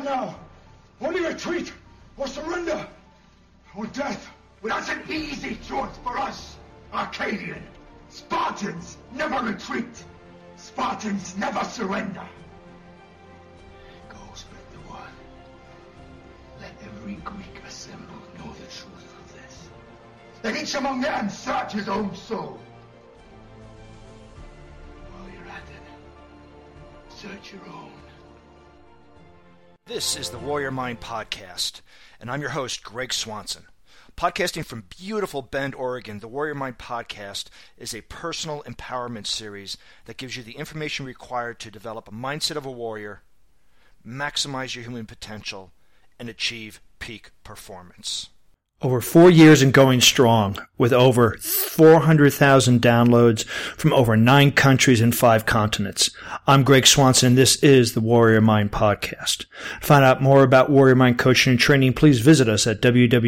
stand now. Only retreat or surrender or death. Well, that's an easy choice for us, Arcadian. Spartans never retreat. Spartans never surrender. Go spread the word. Let every Greek assembled know the truth of this. Let each among them search his own soul. While you're at it, search your own. This is the Warrior Mind Podcast, and I'm your host, Greg Swanson. Podcasting from beautiful Bend, Oregon, the Warrior Mind Podcast is a personal empowerment series that gives you the information required to develop a mindset of a warrior, maximize your human potential, and achieve peak performance. Over 4 years and going strong, with over 400,000 downloads from over 9 countries and 5 continents. I'm Greg Swanson, and this is the Warrior Mind Podcast. To find out more about Warrior Mind coaching and training, please visit us at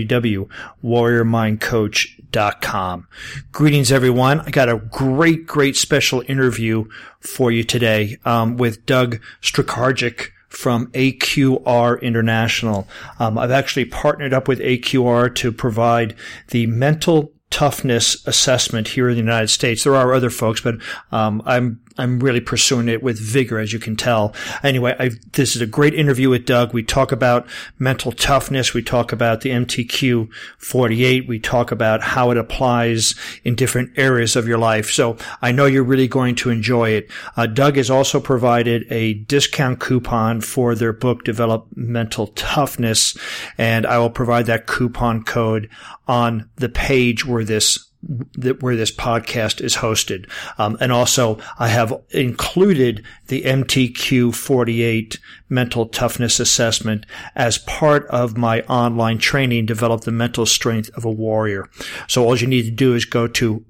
www.warriormindcoach.com. Greetings, everyone. I got a great special interview for you today with Doug Strakarczyk from AQR International. I've actually partnered up with AQR to provide the mental toughness assessment here in the United States. There are other folks, but I'm really pursuing it with vigor, as you can tell. Anyway, this is a great interview with Doug. We talk about mental toughness. We talk about the MTQ 48. We talk about how it applies in different areas of your life. So I know you're really going to enjoy it. Doug has also provided a discount coupon for their book, Develop Mental Toughness, and I will provide that coupon code on the page where this podcast is hosted. And also I have included the MTQ 48 mental toughness assessment as part of my online training, Develop the Mental Strength of a Warrior. So all you need to do is go to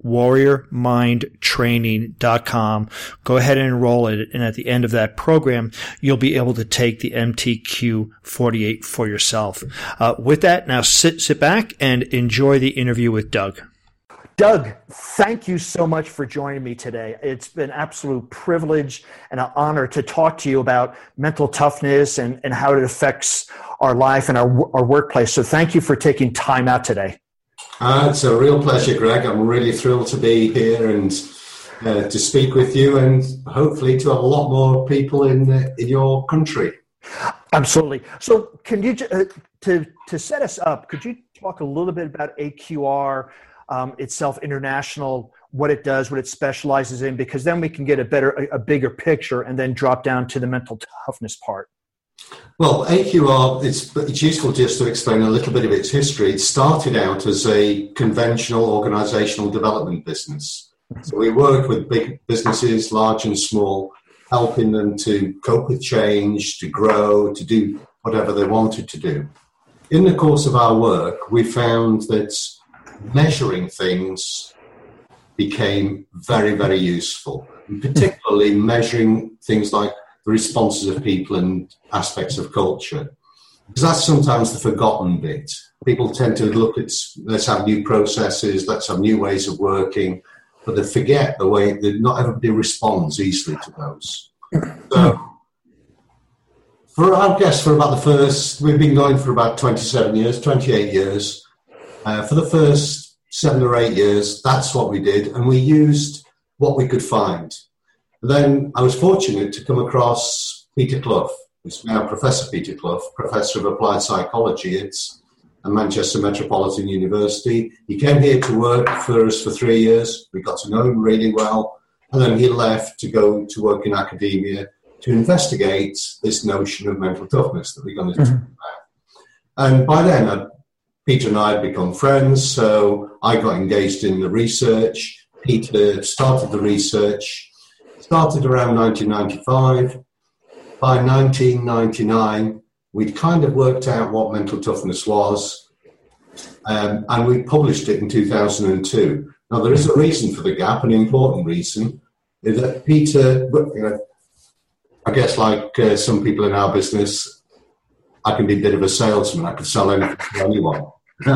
warriormindtraining.com, go ahead and enroll it, and at the end of that program, you'll be able to take the MTQ 48 for yourself. With that, now sit back and enjoy the interview with Doug. Doug, thank you so much for joining me today. It's been an absolute privilege and an honor to talk to you about mental toughness and how it affects our life and our workplace. So thank you for taking time out today. It's a real pleasure, Greg. I'm really thrilled to be here and to speak with you, and hopefully to have a lot more people in your country. Absolutely. So can you, to set us up, could you talk a little bit about AQR itself, International, what it does, what it specializes in, because then we can get a bigger picture and then drop down to the mental toughness part. Well, AQR, it's useful just to explain a little bit of its history. It started out as a conventional organizational development business. So we worked with big businesses, large and small, helping them to cope with change, to grow, to do whatever they wanted to do. In the course of our work, we found that measuring things became very, very useful, and particularly measuring things like the responses of people and aspects of culture. Because that's sometimes the forgotten bit. People tend to look at, let's have new processes, let's have new ways of working, but they forget the way that not everybody responds easily to those. So, we've been going for about 28 years. For the first 7 or 8 years, that's what we did, and we used what we could find. And then I was fortunate to come across Peter Clough, who's now Professor Peter Clough, Professor of Applied Psychology at Manchester Metropolitan University. He came here to work for us for 3 years. We got to know him really well, and then he left to go to work in academia to investigate this notion of mental toughness that we're going to talk about. And by then, Peter and I had become friends, so I got engaged in the research. Peter started the research, started around 1995. By 1999, we'd kind of worked out what mental toughness was, and we published it in 2002. Now, there is a reason for the gap, an important reason, is that Peter, I guess like some people in our business, I can be a bit of a salesman. I could sell anything to anyone.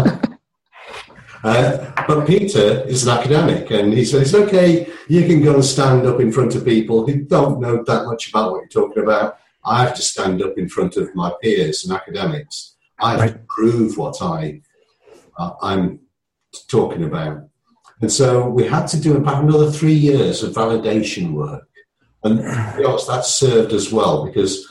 But Peter is an academic, and he says, okay, you can go and stand up in front of people who don't know that much about what you're talking about. I have to stand up in front of my peers and academics. I have to prove what I'm talking about. And so we had to do about another 3 years of validation work. And that served us well, because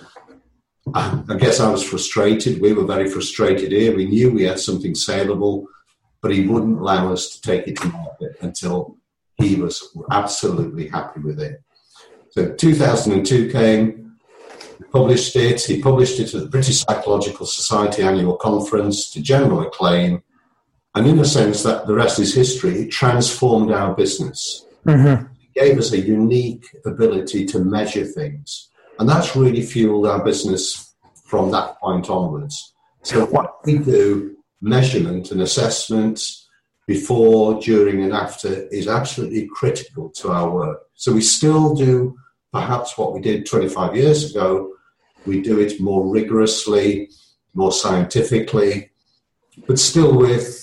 I guess I was frustrated. We were very frustrated here. We knew we had something saleable, but he wouldn't allow us to take it to market until he was absolutely happy with it. So 2002 came, we published it. He published it at the British Psychological Society annual conference to general acclaim. And in a sense, that the rest is history. It transformed our business. Mm-hmm. It gave us a unique ability to measure things. And that's really fueled our business from that point onwards. So what we do, measurement and assessment before, during, and after, is absolutely critical to our work. So we still do perhaps what we did 25 years ago. We do it more rigorously, more scientifically, but still with,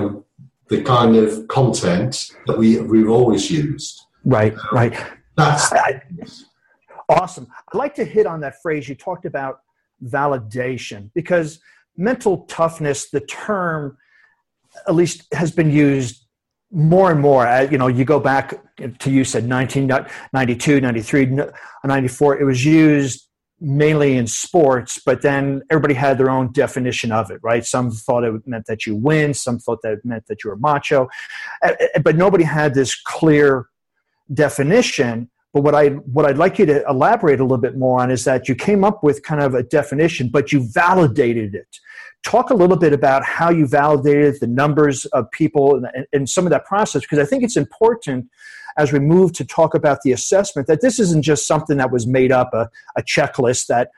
the kind of content that we've always used. Right. That's awesome. I'd like to hit on that phrase. You talked about validation, because mental toughness, the term, at least has been used more and more. You go back to, you said 1992, 93, 94. It was used mainly in sports, but then everybody had their own definition of it, right? Some thought it meant that you win. Some thought that it meant that you were macho. But nobody had this clear definition. But what I'd like you to elaborate a little bit more on is that you came up with kind of a definition, but you validated it. Talk a little bit about how you validated the numbers of people and some of that process, because I think it's important as we move to talk about the assessment that this isn't just something that was made up, a checklist that,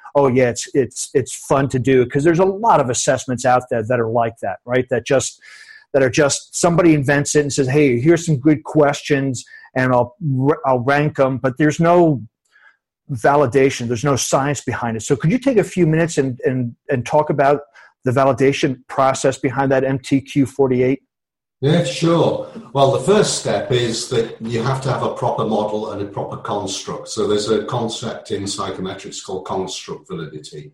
it's fun to do, because there's a lot of assessments out there that are like that, right? That are just somebody invents it and says, hey, here's some good questions and I'll rank them, but there's no validation, there's no science behind it. So could you take a few minutes and talk about the validation process behind that MTQ-48? Yeah, sure. Well, the first step is that you have to have a proper model and a proper construct. So there's a concept in psychometrics called construct validity.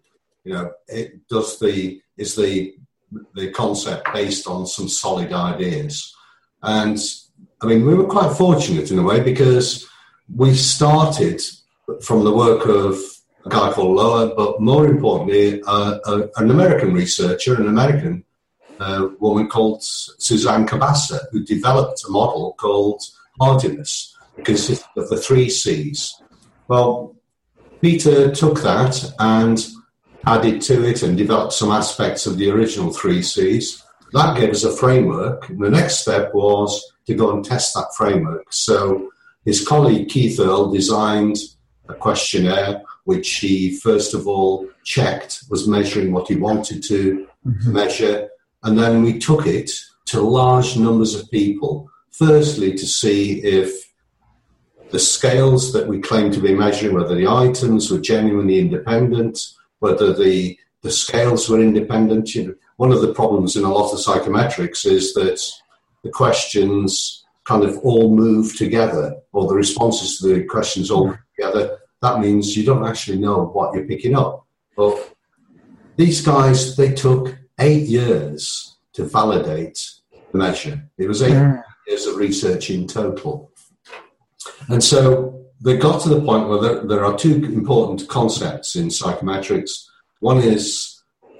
Is the concept based on some solid ideas. And I mean, we were quite fortunate in a way, because we started from the work of a guy called Lower, but more importantly, an American researcher, an American woman called Suzanne Cabasa, who developed a model called hardiness, consisting of the 3 C's. Well, Peter took that and added to it and developed some aspects of the original 3 C's. That gave us a framework. And the next step was to go and test that framework. So his colleague Keith Earle designed a questionnaire which he first of all checked was measuring what he wanted to measure. And then we took it to large numbers of people, firstly to see if the scales that we claimed to be measuring, whether the items were genuinely independent, whether the scales were independent. One of the problems in a lot of psychometrics is that the questions kind of all move together, or the responses to the questions all move together. That means you don't actually know what you're picking up. But these guys, they took 8 years to validate the measure. It was 8 years of research in total. And so they got to the point where there are 2 important concepts in psychometrics. One is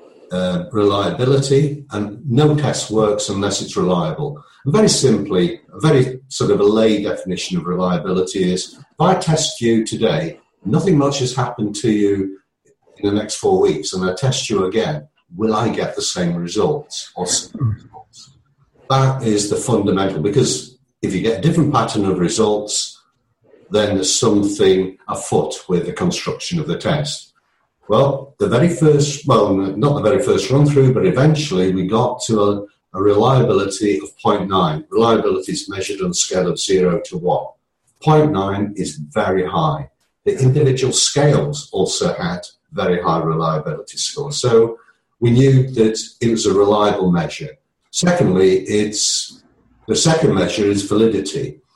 reliability, and no test works unless it's reliable. And very simply, a very sort of a lay definition of reliability is, if I test you today, nothing much has happened to you in the next 4 weeks, and I test you again, will I get the same results or similar results? That is the fundamental, because if you get a different pattern of results, then there's something afoot with the construction of the test. Well, not the very first run through, but eventually we got to a reliability of 0.9. Reliability is measured on a scale of 0 to 1. 0.9 is very high. The individual scales also had very high reliability scores. So we knew that it was a reliable measure. Secondly, the second measure is validity.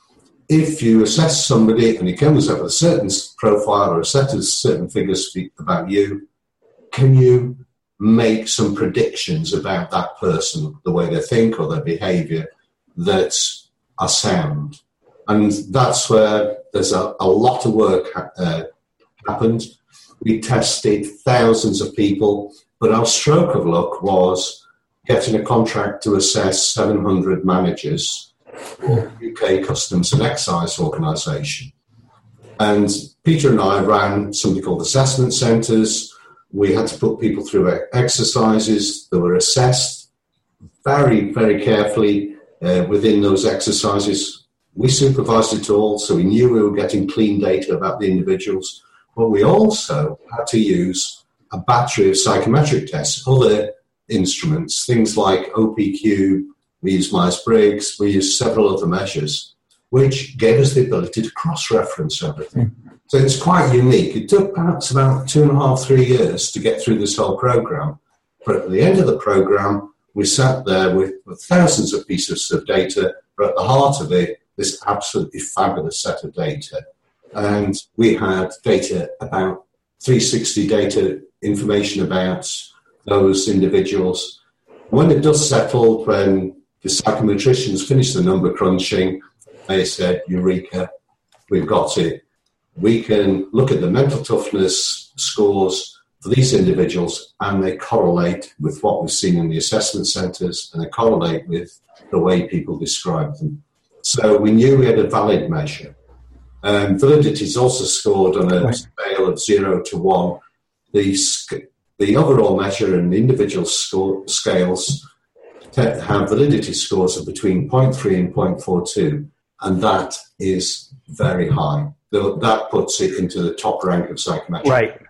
if you assess somebody and he comes up with a certain profile or a set of certain figures about you, can you make some predictions about that person, the way they think or their behaviour, that are sound? And that's where there's a lot of work happened. We tested thousands of people, but our stroke of luck was getting a contract to assess 700 managers for UK Customs and Excise Organisation. And Peter and I ran something called assessment centres. We had to put people through exercises that were assessed very, very carefully within those exercises. We supervised it all, so we knew we were getting clean data about the individuals. But we also had to use a battery of psychometric tests, other instruments, things like OPQ, we used Myers-Briggs, we used several other measures, which gave us the ability to cross-reference everything. So it's quite unique. It took perhaps about 2.5, 3 years to get through this whole program. But at the end of the program, we sat there with thousands of pieces of data, but at the heart of it, this absolutely fabulous set of data. And we had data about 360 data information about those individuals. When the dust settled, when the psychometricians finished the number crunching, they said, Eureka, we've got it. We can look at the mental toughness scores for these individuals, and they correlate with what we've seen in the assessment centres, and they correlate with the way people describe them. So we knew we had a valid measure. Validity is also scored on a scale of 0 to 1. The overall measure and the individual scales have validity scores of between 0.3 and 0.42, and that is very high. That puts it into the top rank of psychometric. Right.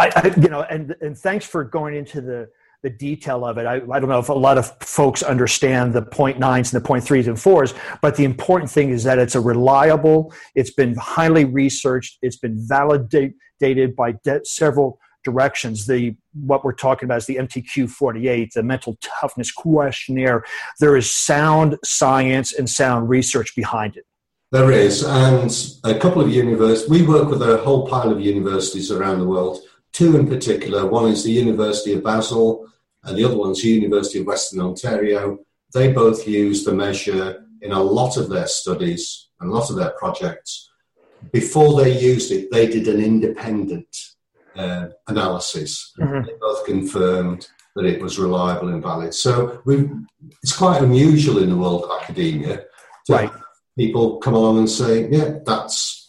And thanks for going into the detail of it. I don't know if a lot of folks understand the 0.9s and the 0.3s and 4s, but the important thing is that it's a reliable, it's been highly researched, it's been validated by several directions. What we're talking about is the MTQ-48, the Mental Toughness Questionnaire. There is sound science and sound research behind it. There is, and a couple of universities, we work with a whole pile of universities around the world, two in particular. One is the University of Basel, and the other one's the University of Western Ontario. They both use the measure in a lot of their studies and a lot of their projects. Before they used it, they did an independent analysis. Mm-hmm. They both confirmed that it was reliable and valid. So it's quite unusual in the world of academia to have people come along and say, yeah, that's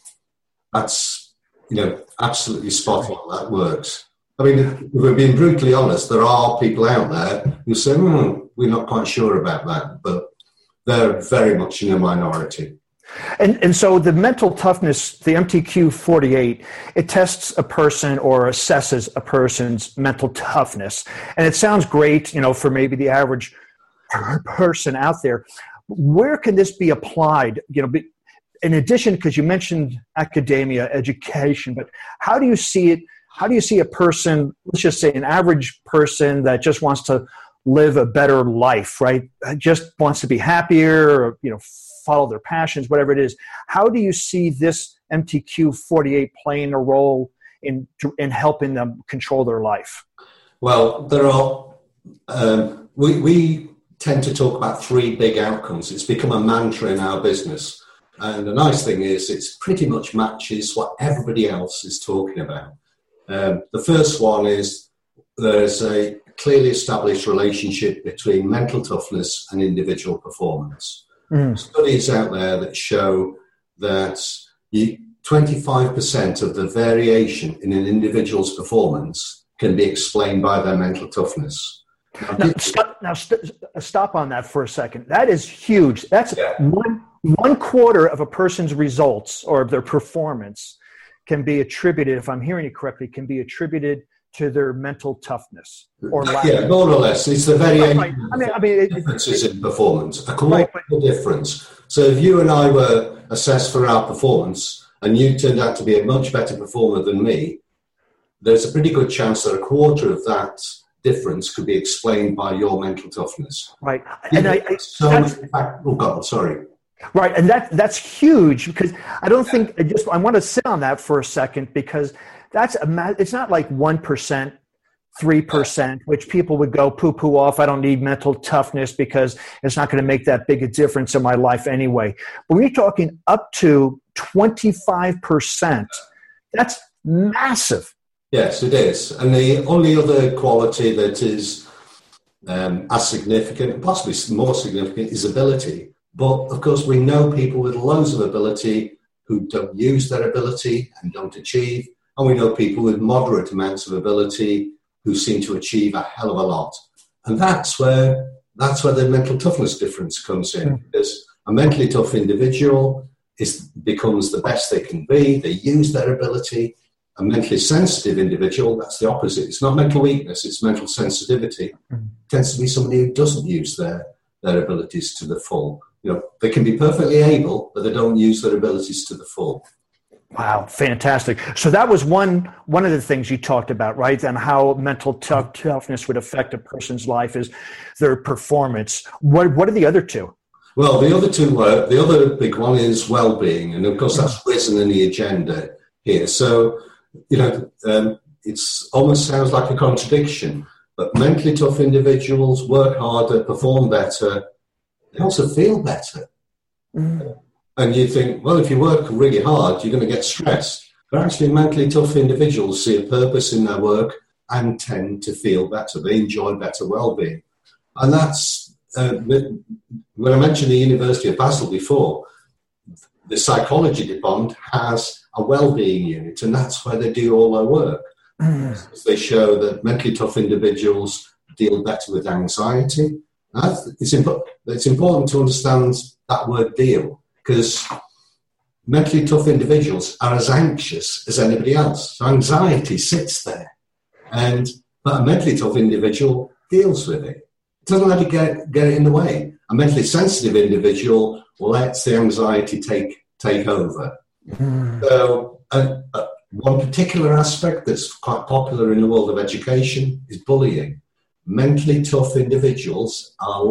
absolutely spot on, that works. I mean, if we're being brutally honest, there are people out there who say, we're not quite sure about that, but they're very much in a minority. And so the mental toughness, the MTQ-48, it tests a person or assesses a person's mental toughness. And it sounds great, for maybe the average person out there. Where can this be applied? In addition, because you mentioned academia, education, but how do you see it? How do you see a person, let's just say an average person that just wants to live a better life, right? Just wants to be happier, or, follow their passions, whatever it is. How do you see this MTQ-48 playing a role in helping them control their life? Well, there are, we tend to talk about three big outcomes. It's become a mantra in our business. And the nice thing is it pretty much matches what everybody else is talking about. The first one is there's a clearly established relationship between mental toughness and individual performance. Studies out there that show that 25% of the variation in an individual's performance can be explained by their mental toughness. Stop on that for a second. That is huge. That's one quarter of a person's results or their performance can be attributed, if I'm hearing you correctly, can be attributed to their mental toughness or lack. Yeah, more or less. It's the variation. Right. I mean, differences in performance. A colossal difference. So if you and I were assessed for our performance and you turned out to be a much better performer than me, there's a pretty good chance that a quarter of that difference could be explained by your mental toughness. Right. And God, sorry. Right, and that's huge, because I don't think I want to sit on that for a second, because it's not like 1%, 3%, which people would go poo-poo off. I don't need mental toughness because it's not going to make that big a difference in my life anyway. But when you're talking up to 25%, that's massive. Yes, it is. And the only other quality that is as significant, possibly more significant, is ability. But, of course, we know people with loads of ability who don't use their ability and don't achieve. And we know people with moderate amounts of ability who seem to achieve a hell of a lot. And that's where the mental toughness difference comes in. Because a mentally tough individual becomes the best they can be. They use their ability. A mentally sensitive individual, that's the opposite. It's not mental weakness, it's mental sensitivity. It tends to be somebody who doesn't use their abilities to the full. They can be perfectly able, but they don't use their abilities to the full. Wow, fantastic. So that was one of the things you talked about, right? And how mental toughness would affect a person's life is their performance. What are the other two? Well, the other big one is well-being. And of course, that's risen in the agenda here. So, it almost sounds like a contradiction, but mentally tough individuals work harder, perform better. They also feel better. And you think, well, if you work really hard, you're going to get stressed. But actually, mentally tough individuals see a purpose in their work and tend to feel better. They enjoy better well-being. And that's, when I mentioned the University of Basel before, the psychology department has a well-being unit, and that's where they do all their work. They show that mentally tough individuals deal better with anxiety. It's important to understand that word deal, because mentally tough individuals are as anxious as anybody else. So anxiety sits there, but a mentally tough individual deals with it. It doesn't let it get it in the way. A mentally sensitive individual lets the anxiety take over. So one particular aspect that's quite popular in the world of education is bullying. Mentally tough individuals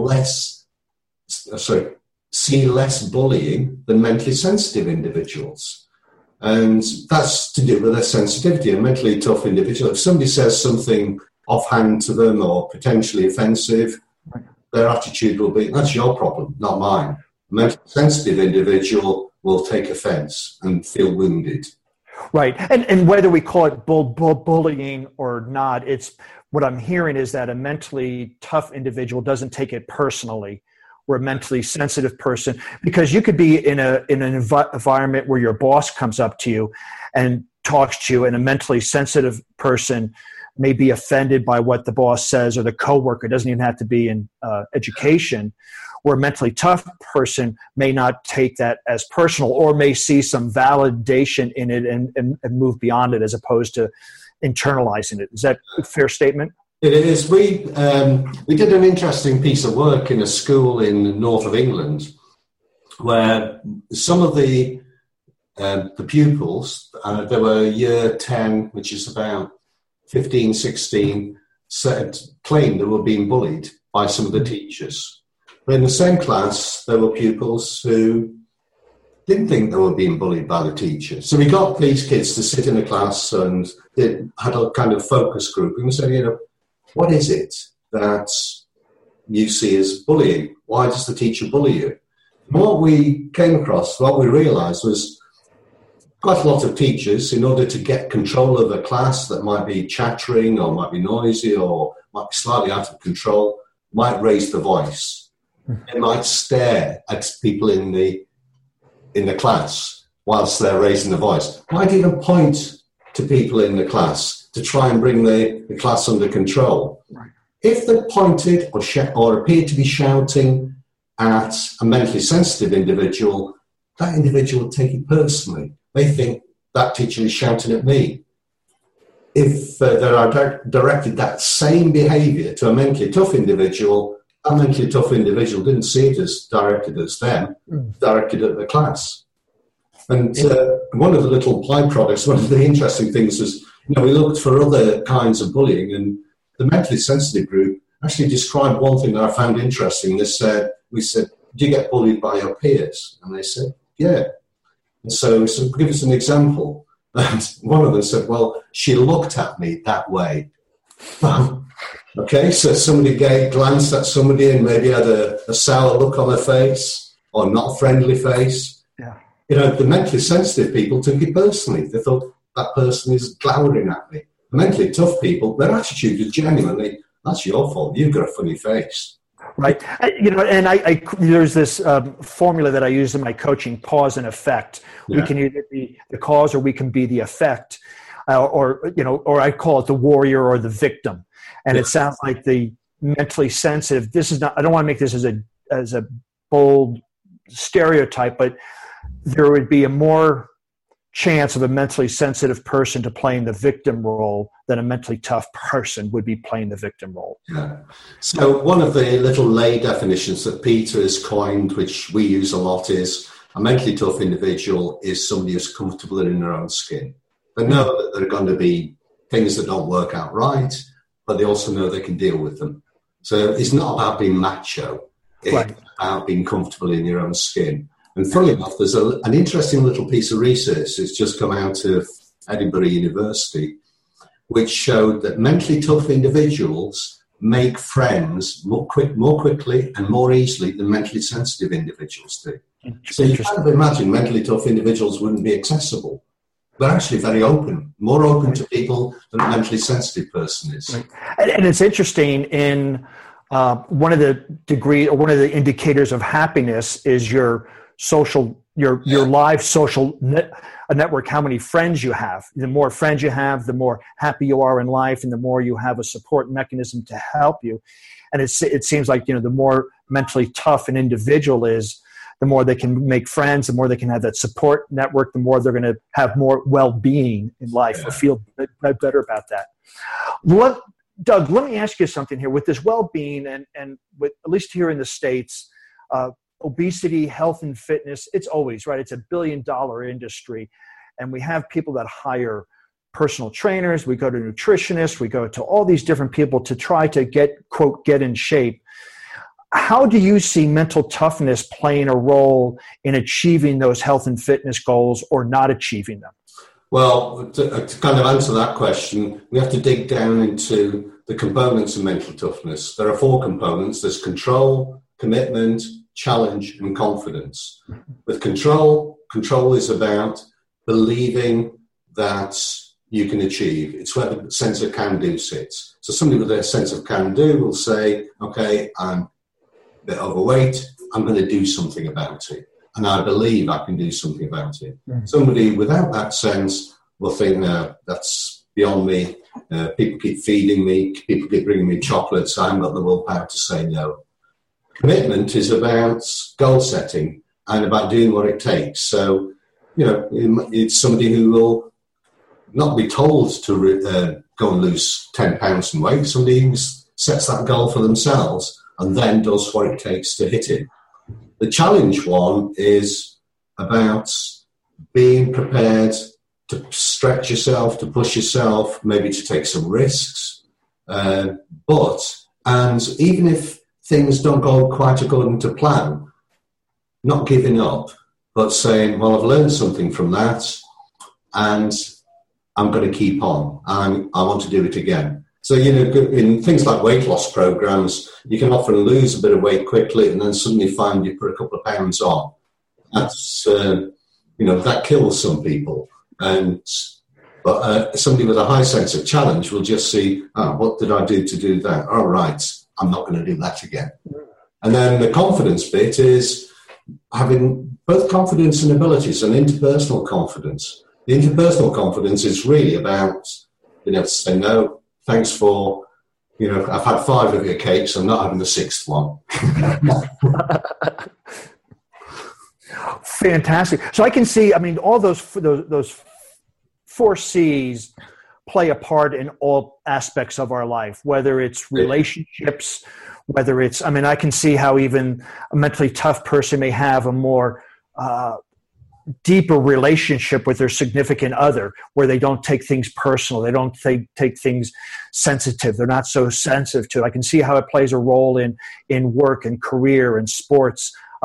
see less bullying than mentally sensitive individuals. And that's to do with their sensitivity. A mentally tough individual, if somebody says something offhand to them or potentially offensive, their attitude will be, that's your problem, not mine. A mentally sensitive individual will take offense and feel wounded. Right. And whether we call it bullying or not, what I'm hearing is that a mentally tough individual doesn't take it personally, or a mentally sensitive person, because you could be in an environment where your boss comes up to you and talks to you, and a mentally sensitive person may be offended by what the boss says, or the coworker. It doesn't even have to be in education, where a mentally tough person may not take that as personal, or may see some validation in it and move beyond it, as opposed to internalizing it. Is that a fair statement? It is. We did an interesting piece of work in a school in the north of England, where some of the pupils, there were year 10, which is about 15, 16, claimed they were being bullied by some of the teachers. But in the same class, there were pupils who didn't think they were being bullied by the teacher. So we got these kids to sit in a class and had a kind of focus group. And we said, what is it that you see as bullying? Why does the teacher bully you? And what we came across, what we realized was quite a lot of teachers, in order to get control of a class that might be chattering or might be noisy or might be slightly out of control, might raise the voice. They might stare at people in the class whilst they're raising the voice. Might even point to people in the class to try and bring the class under control. Right. If they pointed or appeared to be shouting at a mentally sensitive individual, that individual would take it personally. They think that teacher is shouting at me. If they are directed that same behaviour to a mentally tough individual, that mentally tough individual didn't see it as directed at them, directed at the class. And one of the little byproducts, one of the interesting things was, we looked for other kinds of bullying, and the mentally sensitive group actually described one thing that I found interesting. We said, do you get bullied by your peers? And they said, yeah. And so give us an example. And one of them said, well, she looked at me that way. Okay, so somebody glanced at somebody and maybe had a sour look on her face or not a friendly face. Yeah. You know, the mentally sensitive people took it personally. They thought that person is glowering at me. The mentally tough people, their attitude is genuinely, that's your fault. You've got a funny face. Right. You know, and I there's this formula that I use in my coaching, cause and effect. Yeah. We can either be the cause or we can be the effect, or I call it the warrior or the victim. And it sounds like the mentally sensitive, this is not, I don't want to make this as a bold stereotype, but there would be a more chance of a mentally sensitive person to playing the victim role than a mentally tough person would be playing the victim role. Yeah. So one of the little lay definitions that Peter has coined, which we use a lot, is a mentally tough individual is somebody who's comfortable in their own skin. They know that there are going to be things that don't work out right, but they also know they can deal with them. So it's not about being macho. It's about being comfortable in your own skin. And funnily enough, there's an interesting little piece of research that's just come out of Edinburgh University, which showed that mentally tough individuals make friends more quickly and more easily than mentally sensitive individuals do. So you kind of imagine mentally tough individuals wouldn't be accessible. They're actually very open, more open to people than a mentally sensitive person is. Right. And it's interesting in one of the indicators of happiness is your live social network, how many friends you have. The more friends you have, the more happy you are in life, and the more you have a support mechanism to help you. And it seems like, the more mentally tough an individual is, the more they can make friends, the more they can have that support network, the more they're going to have more well-being in life or feel better about that. Doug, let me ask you something here. With this well-being and with, at least here in the States, obesity, health and fitness, it's always, right? It's $1 billion industry. And we have people that hire personal trainers. We go to nutritionists. We go to all these different people to try to get in shape. How do you see mental toughness playing a role in achieving those health and fitness goals or not achieving them? Well, to kind of answer that question, we have to dig down into the components of mental toughness. There are 4 components. There's control, commitment, challenge, and confidence. With control is about believing that you can achieve. It's where the sense of can-do sits. So somebody with a sense of can-do will say, okay, I'm a bit overweight, I'm going to do something about it. And I believe I can do something about it. Mm-hmm. Somebody without that sense will think, no, that's beyond me. People keep feeding me. People keep bringing me chocolates. I haven't got the willpower to say no. Commitment is about goal setting and about doing what it takes. So, it's somebody who will not be told to go and lose 10 pounds in weight. Somebody who sets that goal for themselves and then does what it takes to hit it. The challenge one is about being prepared to stretch yourself, to push yourself, maybe to take some risks. And even if things don't go quite according to plan, not giving up, but saying, well, I've learned something from that and I'm going to keep on. I want to do it again. So, in things like weight loss programs, you can often lose a bit of weight quickly and then suddenly find you put a couple of pounds on. That's, that kills some people. But somebody with a high sense of challenge will just see, what did I do to do that? All right, I'm not going to do that again. And then the confidence bit is having both confidence and abilities and interpersonal confidence. The interpersonal confidence is really about being able to say no. Thanks for, I've had 5 of your cakes. I'm not having the 6th one. Fantastic. So I can see, all those 4 C's play a part in all aspects of our life, whether it's relationships, whether it's, I can see how even a mentally tough person may have a more deeper relationship with their significant other, where they don't take things personal. They don't take things sensitive. They're not so sensitive to it. I can see how it plays a role in work and career and sports.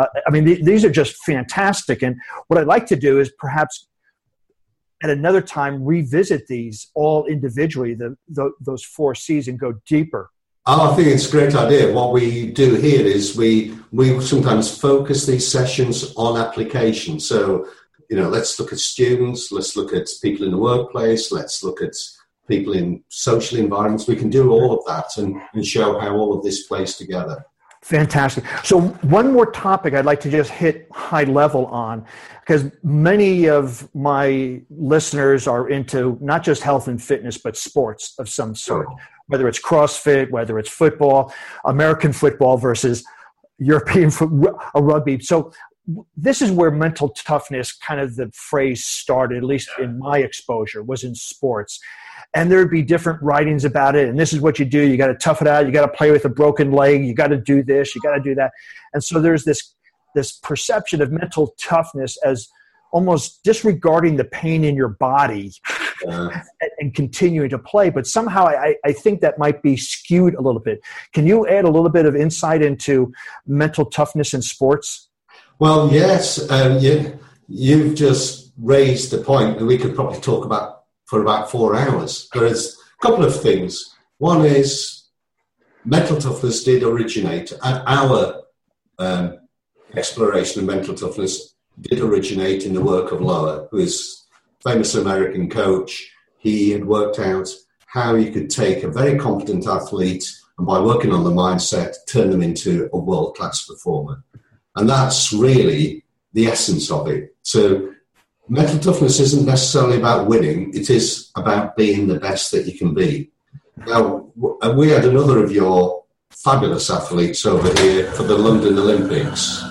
These are just fantastic. And what I'd like to do is perhaps at another time revisit these all individually, those 4 C's, and go deeper. I think it's a great idea. What we do here is we sometimes focus these sessions on application. So, let's look at students, let's look at people in the workplace, let's look at people in social environments. We can do all of that and show how all of this plays together. Fantastic. So one more topic I'd like to just hit high level on, because many of my listeners are into not just health and fitness, but sports of some sort, whether it's CrossFit, whether it's football, American football versus European rugby. So this is where mental toughness, kind of the phrase started, at least in my exposure, was in sports. And there'd be different writings about it. And this is what you do. You got to tough it out. You got to play with a broken leg. You got to do this. You got to do that. And so there's this perception of mental toughness as almost disregarding the pain in your body and continuing to play. But somehow I think that might be skewed a little bit. Can you add a little bit of insight into mental toughness in sports? Well, yes. You've just raised the point that we could probably talk about for about 4 hours. There's a couple of things. One is mental toughness did originate, and our exploration of mental toughness did originate in the work of Lower, who is a famous American coach. He had worked out how you could take a very competent athlete and by working on the mindset, turn them into a world-class performer. And that's really the essence of it. So mental toughness isn't necessarily about winning. It is about being the best that you can be. Now, we had another of your fabulous athletes over here for the London Olympics,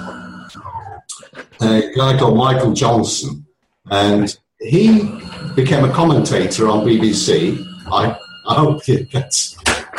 a guy called Michael Johnson. And he became a commentator on BBC. I hope that's...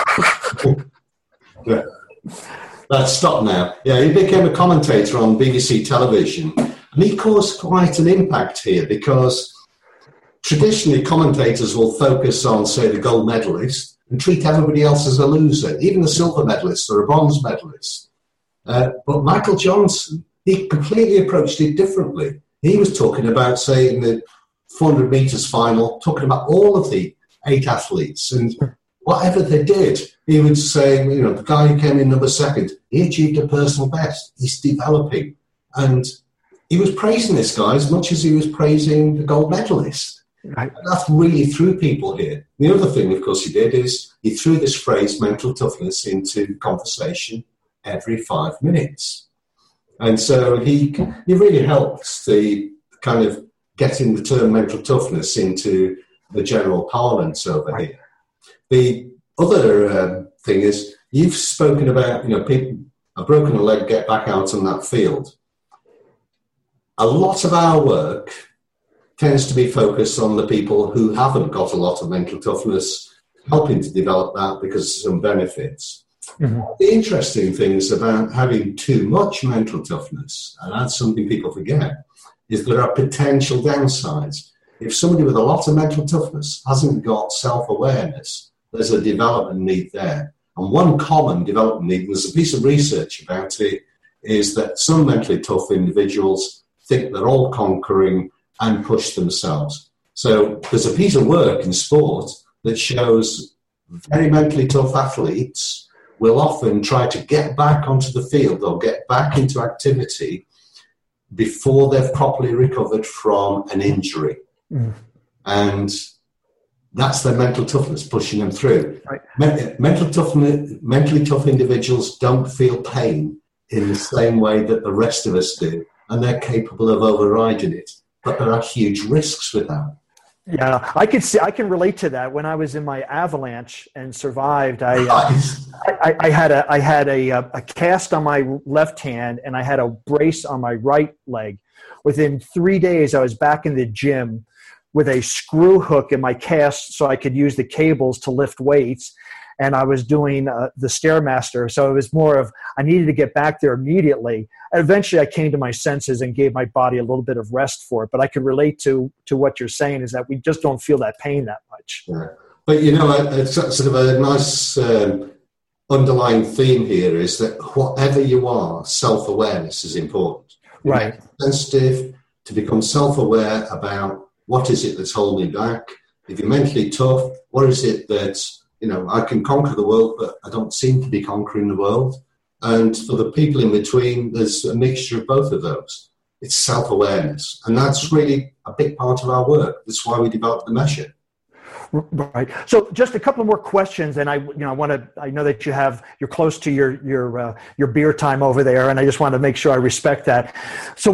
That's stopped now. Yeah, he became a commentator on BBC television. And he caused quite an impact here because traditionally commentators will focus on, say, the gold medalist and treat everybody else as a loser, even the silver medalist or a bronze medalist. But Michael Johnson, he completely approached it differently. He was talking about, say, in the 400 metres final, talking about all of the 8 athletes and whatever they did. He would say, the guy who came in number 2, he achieved a personal best. He's developing. And he was praising this guy as much as he was praising the gold medalist. Right. And that really threw people here. The other thing, of course, he did is he threw this phrase mental toughness into conversation every 5 minutes. And so he really helped the kind of getting the term mental toughness into the general parlance over here. The other thing is you've spoken about, people have broken a leg, get back out on that field. A lot of our work tends to be focused on the people who haven't got a lot of mental toughness, helping to develop that because of some benefits. Mm-hmm. The interesting things about having too much mental toughness, and that's something people forget, is there are potential downsides. If somebody with a lot of mental toughness hasn't got self-awareness, there's a development need there. And one common development need, there's a piece of research about it, is that some mentally tough individuals think they're all conquering and push themselves. So there's a piece of work in sport that shows very mentally tough athletes will often try to get back onto the field or get back into activity before they've properly recovered from an injury. Mm. And that's their mental toughness pushing them through. Right. Mentally tough individuals don't feel pain in the same way that the rest of us do, and they're capable of overriding it. But there are huge risks with that. Yeah, I can relate to that. When I was in my avalanche and survived, I had a cast on my left hand and I had a brace on my right leg. Within 3 days, I was back in the gym with a screw hook in my cast so I could use the cables to lift weights. And I was doing the Stairmaster. So it was more of, I needed to get back there immediately. And eventually I came to my senses and gave my body a little bit of rest for it. But I can relate to what you're saying, is that we just don't feel that pain that much. Yeah. But, it's sort of a nice underlying theme here is that whatever you are, self-awareness is important. Right. Sensitive, to become self-aware about what is it that's holding me back. If you're mentally tough, what is it that, I can conquer the world, but I don't seem to be conquering the world. And for the people in between, there's a mixture of both of those. It's self-awareness. And that's really a big part of our work. That's why we developed the measure. Right. So just a couple more questions, and I know that you're close to your beer time over there, and I just want to make sure I respect that. So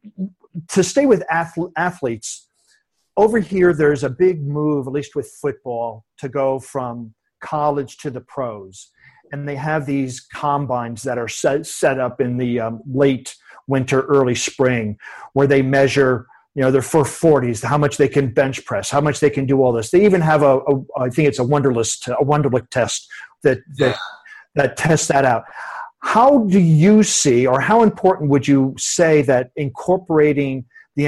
to stay with athletes, over here there's a big move, at least with football, to go from college to the pros, and they have these combines that are set up in the late winter, early spring, where they measure their 40s, how much they can bench press, how much they can do all this. They even have I think it's a Wonderlic test that tests that out. How do you see, or how important would you say that incorporating the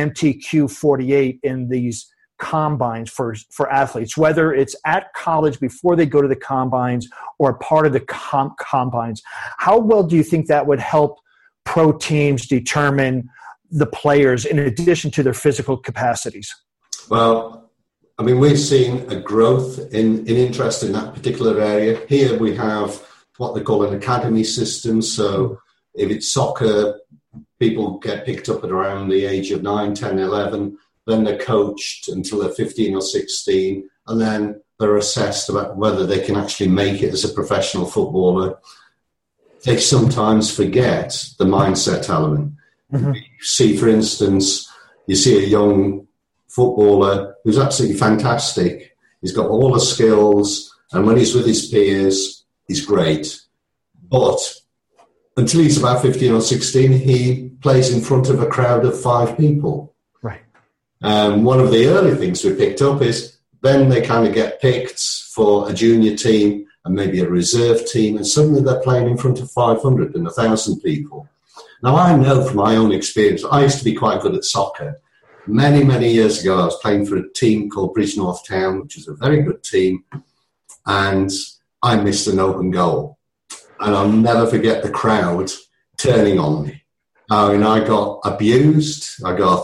MTQ-48 in these combines for athletes, whether it's at college before they go to the combines or part of the combines, how well do you think that would help pro teams determine the players in addition to their physical capacities? Well, we've seen a growth in interest in that particular area. Here we have what they call an academy system. So if it's soccer, people get picked up at around the age of 9, 10, 11. Then they're coached until they're 15 or 16. And then they're assessed about whether they can actually make it as a professional footballer. They sometimes forget the mindset element. Mm-hmm. You see, for instance, a young footballer who's absolutely fantastic. He's got all the skills, and when he's with his peers, he's great. But until he's about 15 or 16, he plays in front of a crowd of 5 people. Right. One of the early things we picked up is then they kind of get picked for a junior team and maybe a reserve team, and suddenly they're playing in front of 500 and 1,000 people. Now, I know from my own experience, I used to be quite good at soccer. Many, many years ago, I was playing for a team called Bridgnorth Town, which is a very good team, and I missed an open goal. And I'll never forget the crowd turning on me. I got abused, I got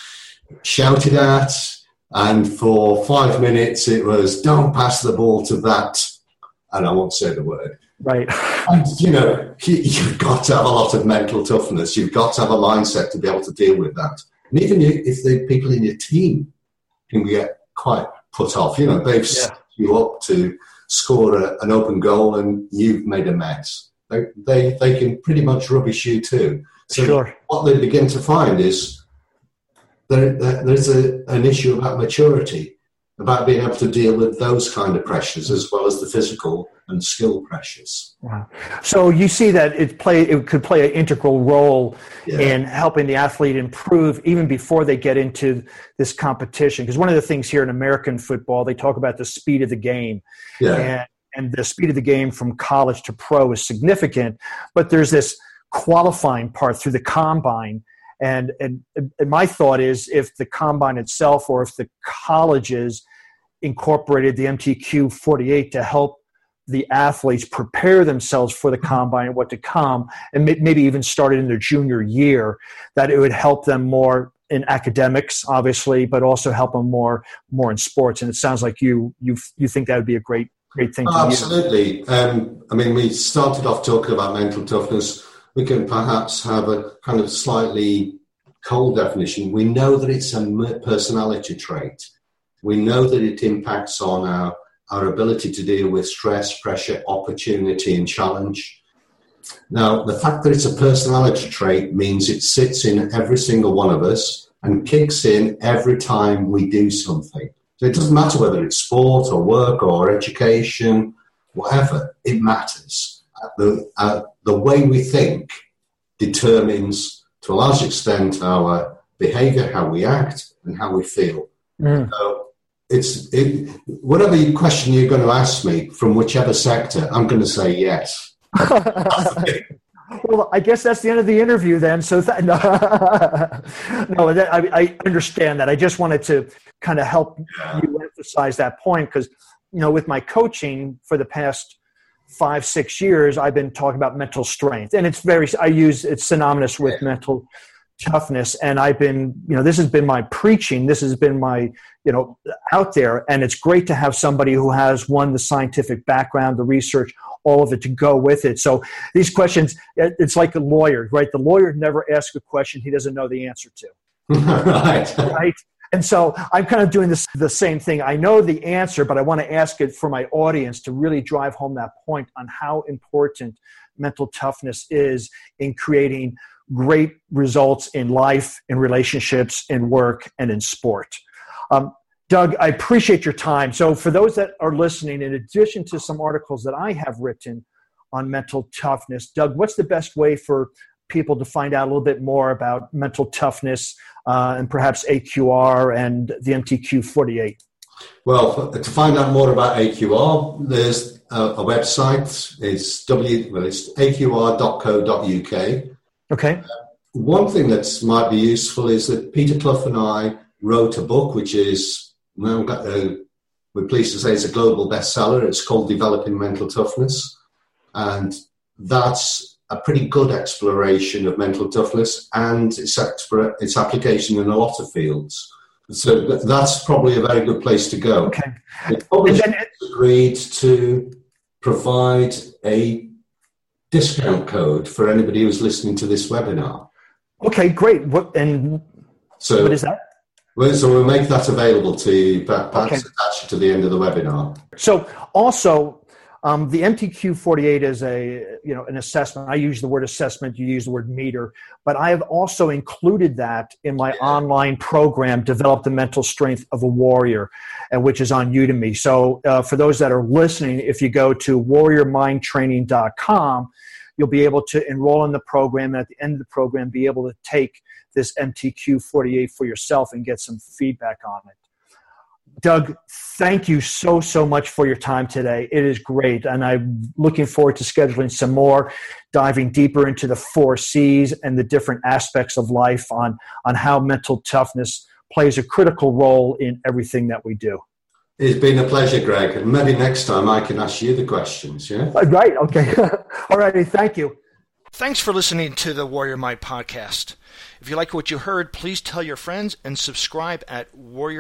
shouted at, and for 5 minutes it was, don't pass the ball to that, and I won't say the word. Right. And, you've got to have a lot of mental toughness. You've got to have a mindset to be able to deal with that. And even if the people in your team can get quite put off, they've set you up to score an open goal and you've made a mess. They can pretty much rubbish you too. So sure. What they begin to find is there's an issue about maturity, about being able to deal with those kind of pressures as well as the physical and skill pressures. Wow. So you see that it could play an integral role in helping the athlete improve even before they get into this competition. Because one of the things here in American football, they talk about the speed of the game. Yeah. And the speed of the game from college to pro is significant, but there's this qualifying part through the combine. And my thought is if the combine itself or if the colleges incorporated the MTQ-48 to help the athletes prepare themselves for the combine and what to come, and maybe even started in their junior year, that it would help them more in academics, obviously, but also help them more in sports. And it sounds like you think that would be a great thing to absolutely. We started off talking about mental toughness. We can perhaps have a kind of slightly cold definition. We know that it's a personality trait. We know that it impacts on our ability to deal with stress, pressure, opportunity, and challenge. Now, the fact that it's a personality trait means it sits in every single one of us and kicks in every time we do something. So it doesn't matter whether it's sport or work or education, whatever, it matters. The way we think determines, to a large extent, our behavior, how we act, and how we feel. So whatever question you're going to ask me from whichever sector, I'm going to say yes. Well, I guess that's the end of the interview then. So no, I understand that. I just wanted to kind of help you emphasize that point because, with my coaching for the past 5-6 years, I've been talking about mental strength, and it's synonymous with mental toughness. And I've been, this has been my preaching. This has been my, out there. And it's great to have somebody who has the scientific background, the research, all of it to go with it. So these questions, it's like a lawyer, right? The lawyer never asks a question he doesn't know the answer to. Right. And so I'm kind of doing the same thing. I know the answer, but I want to ask it for my audience to really drive home that point on how important mental toughness is in creating great results in life, in relationships, in work, and in sport. Doug, I appreciate your time. So for those that are listening, in addition to some articles that I have written on mental toughness, Doug, what's the best way for people to find out a little bit more about mental toughness and perhaps AQR and the MTQ48? Well, to find out more about AQR, there's a website. It's aqr.co.uk. Okay. One thing that might be useful is that Peter Clough and I wrote a book, which is, we're pleased to say, it's a global bestseller. It's called Developing Mental Toughness. And that's a pretty good exploration of mental toughness and its application in a lot of fields. So that's probably a very good place to go. Okay. The publisher agreed to provide a discount code for anybody who's listening to this webinar. Okay, great. What is that? So we'll make that available to you, perhaps attach it to the end of the webinar. So also, the MTQ48 is an assessment. I use the word assessment, you use the word meter, but I have also included that in my online program, Develop the Mental Strength of a Warrior, which is on Udemy. So for those that are listening, if you go to warriormindtraining.com, you'll be able to enroll in the program, and at the end of the program, be able to take this MTQ48 for yourself and get some feedback on it. Doug, thank you so much for your time today. It is great, and I'm looking forward to scheduling some more, diving deeper into the 4 C's and the different aspects of life on how mental toughness plays a critical role in everything that we do. It's been a pleasure, Greg, and maybe next time I can ask you the questions, yeah? Right, okay. All righty, thank you. Thanks for listening to the Warrior Mind podcast. If you like what you heard, please tell your friends and subscribe at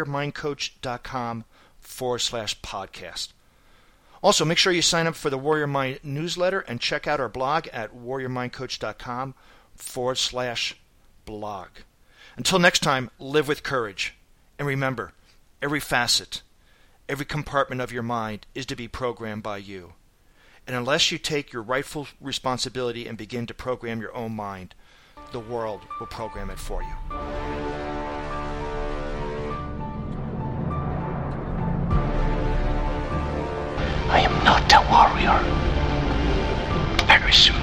warriormindcoach.com/podcast. Also, make sure you sign up for the Warrior Mind newsletter and check out our blog at warriormindcoach.com/blog. Until next time, live with courage. And remember, every facet, every compartment of your mind is to be programmed by you. And unless you take your rightful responsibility and begin to program your own mind, the world will program it for you. I am not a warrior. Very soon.